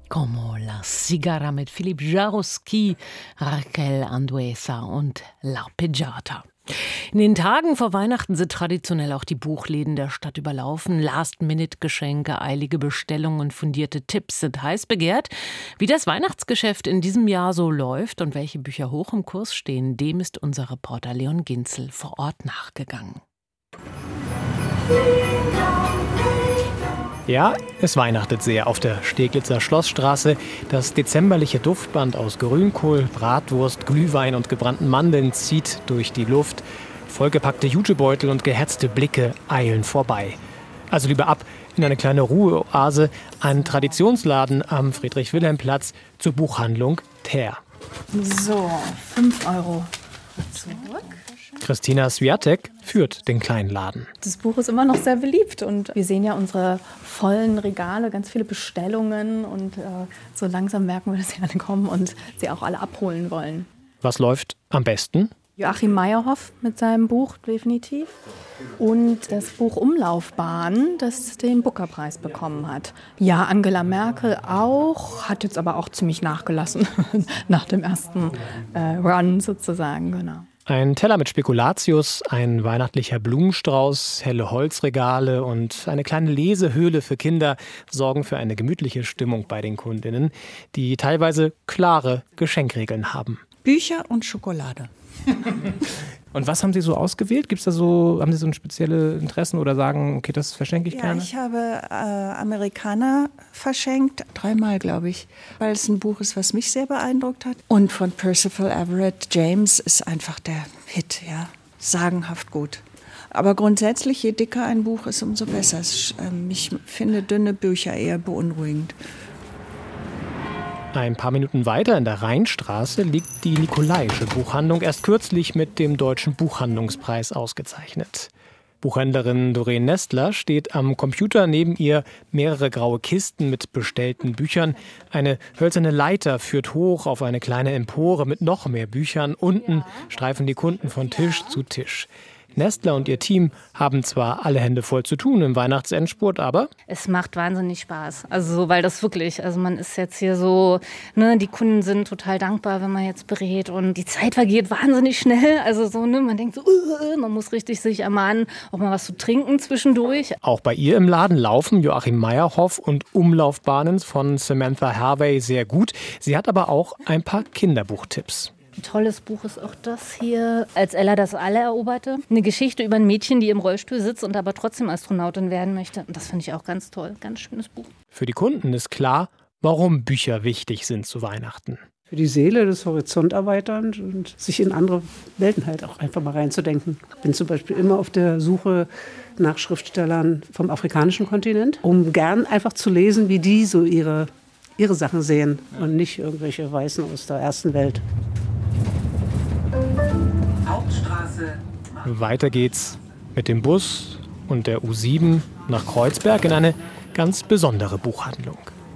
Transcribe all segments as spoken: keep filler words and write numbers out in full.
Como la Cigara mit Philippe Jarouski, Raquel Andueza und L'Arpeggiata. In den Tagen vor Weihnachten sind traditionell auch die Buchläden der Stadt überlaufen. Last-Minute-Geschenke, eilige Bestellungen und fundierte Tipps sind heiß begehrt. Wie das Weihnachtsgeschäft in diesem Jahr so läuft und welche Bücher hoch im Kurs stehen, dem ist unser Reporter Leon Ginzel vor Ort nachgegangen. Ja, es weihnachtet sehr auf der Steglitzer Schlossstraße. Das dezemberliche Duftband aus Grünkohl, Bratwurst, Glühwein und gebrannten Mandeln zieht durch die Luft. Vollgepackte Jutebeutel und gehetzte Blicke eilen vorbei. Also lieber ab in eine kleine Ruheoase, einen Traditionsladen am Friedrich-Wilhelm-Platz zur Buchhandlung Ter. So, fünf Euro zurück. Christina Swiatek führt den kleinen Laden. Das Buch ist immer noch sehr beliebt und wir sehen ja unsere vollen Regale, ganz viele Bestellungen und äh, so langsam merken wir, dass sie alle kommen und sie auch alle abholen wollen. Was läuft am besten? Joachim Meyerhoff mit seinem Buch definitiv und das Buch Umlaufbahn, das den Booker-Preis bekommen hat. Ja, Angela Merkel auch, hat jetzt aber auch ziemlich nachgelassen nach dem ersten äh, Run sozusagen, genau. Ein Teller mit Spekulatius, ein weihnachtlicher Blumenstrauß, helle Holzregale und eine kleine Lesehöhle für Kinder sorgen für eine gemütliche Stimmung bei den Kundinnen, die teilweise klare Geschenkregeln haben. Bücher und Schokolade. Und was haben Sie so ausgewählt? Gibt's da so, haben Sie so ein spezielle Interessen oder sagen, okay, das verschenke ich ja, gerne? Ich habe äh, Amerikaner verschenkt, dreimal glaube ich, weil es ein Buch ist, was mich sehr beeindruckt hat. Und von Percival Everett James ist einfach der Hit, ja, sagenhaft gut. Aber grundsätzlich, je dicker ein Buch ist, umso besser. Ich finde dünne Bücher eher beunruhigend. Ein paar Minuten weiter in der Rheinstraße liegt die Nikolaische Buchhandlung, erst kürzlich mit dem Deutschen Buchhandlungspreis ausgezeichnet. Buchhändlerin Doreen Nestler steht am Computer, neben ihr mehrere graue Kisten mit bestellten Büchern. Eine hölzerne Leiter führt hoch auf eine kleine Empore mit noch mehr Büchern. Unten streifen die Kunden von Tisch zu Tisch. Nestler und ihr Team haben zwar alle Hände voll zu tun im Weihnachtsendspurt, aber es macht wahnsinnig Spaß. Also, weil das wirklich, also man ist jetzt hier so, ne, die Kunden sind total dankbar, wenn man jetzt berät und die Zeit vergeht wahnsinnig schnell. Also so, ne, man denkt so, uh, man muss richtig sich ermahnen, auch mal was zu trinken zwischendurch. Auch bei ihr im Laden laufen Joachim Meyerhoff und Umlaufbahnen von Samantha Harvey sehr gut. Sie hat aber auch ein paar Kinderbuchtipps. Ein tolles Buch ist auch das hier, als Ella das alle eroberte. Eine Geschichte über ein Mädchen, die im Rollstuhl sitzt und aber trotzdem Astronautin werden möchte. Und das finde ich auch ganz toll. Ganz schönes Buch. Für die Kunden ist klar, warum Bücher wichtig sind zu Weihnachten. Für die Seele, das Horizont erweiternd und sich in andere Welten halt auch einfach mal reinzudenken. Ich bin zum Beispiel immer auf der Suche nach Schriftstellern vom afrikanischen Kontinent, um gern einfach zu lesen, wie die so ihre, ihre Sachen sehen und nicht irgendwelche Weißen aus der ersten Welt. Weiter geht's mit dem Bus und der U sieben nach Kreuzberg in eine ganz besondere Buchhandlung.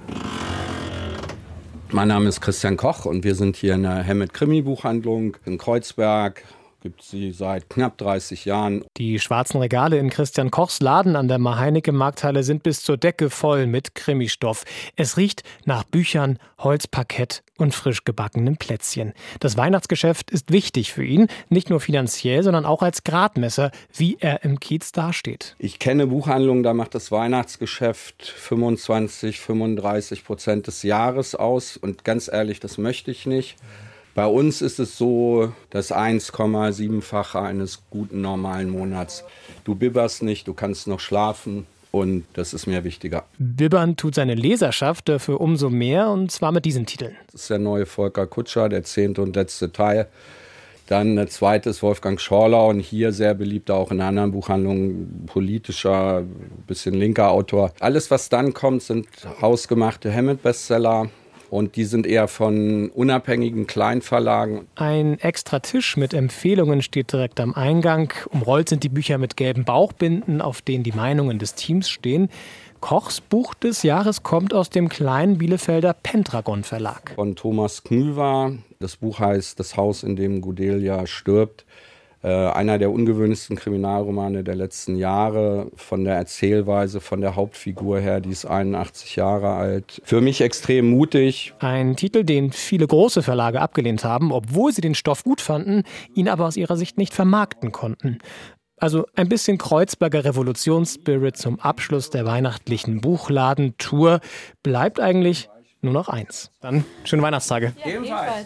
Mein Name ist Christian Koch und wir sind hier in der Hammett-Krimi-Buchhandlung in Kreuzberg. Gibt sie seit knapp dreißig Jahren. Die schwarzen Regale in Christian Kochs Laden an der Mar-Heinecke-Markthalle sind bis zur Decke voll mit Krimistoff. Es riecht nach Büchern, Holzparkett und frisch gebackenem Plätzchen. Das Weihnachtsgeschäft ist wichtig für ihn, nicht nur finanziell, sondern auch als Gradmesser, wie er im Kiez dasteht. Ich kenne Buchhandlungen, da macht das Weihnachtsgeschäft fünfundzwanzig, fünfunddreißig Prozent des Jahres aus. Und ganz ehrlich, das möchte ich nicht. Bei uns ist es so, das eins Komma sieben-fache eines guten normalen Monats. Du bibberst nicht, du kannst noch schlafen und das ist mir wichtiger. Bibbern tut seine Leserschaft dafür umso mehr und zwar mit diesen Titeln. Das ist der neue Volker Kutscher, der zehnte und letzte Teil. Dann der zweite ist Wolfgang Schorlau und hier sehr beliebt auch in anderen Buchhandlungen, politischer, bisschen linker Autor. Alles, was dann kommt, sind hausgemachte Hammett-Bestseller. Und die sind eher von unabhängigen Kleinverlagen. Ein extra Tisch mit Empfehlungen steht direkt am Eingang. Umrollt sind die Bücher mit gelben Bauchbinden, auf denen die Meinungen des Teams stehen. Kochs Buch des Jahres kommt aus dem kleinen Bielefelder Pendragon Verlag. Von Thomas Knüver. Das Buch heißt Das Haus, in dem Gudelia stirbt. Äh, einer der ungewöhnlichsten Kriminalromane der letzten Jahre, von der Erzählweise, von der Hauptfigur her, die ist einundachtzig Jahre alt. Für mich extrem mutig. Ein Titel, den viele große Verlage abgelehnt haben, obwohl sie den Stoff gut fanden, ihn aber aus ihrer Sicht nicht vermarkten konnten. Also ein bisschen Kreuzberger Revolutionsspirit zum Abschluss der weihnachtlichen Buchladentour. Bleibt eigentlich nur noch eins. Dann schöne Weihnachtstage. Ja, ebenfalls.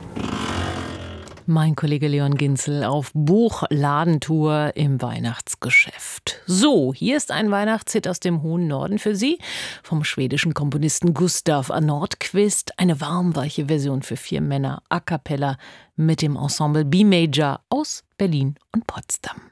Mein Kollege Leon Ginzel auf Buchladentour im Weihnachtsgeschäft. So, hier ist ein Weihnachtshit aus dem hohen Norden für Sie. Vom schwedischen Komponisten Gustav Nordqvist. Eine warmweiche Version für vier Männer a cappella mit dem Ensemble B-Major aus Berlin und Potsdam.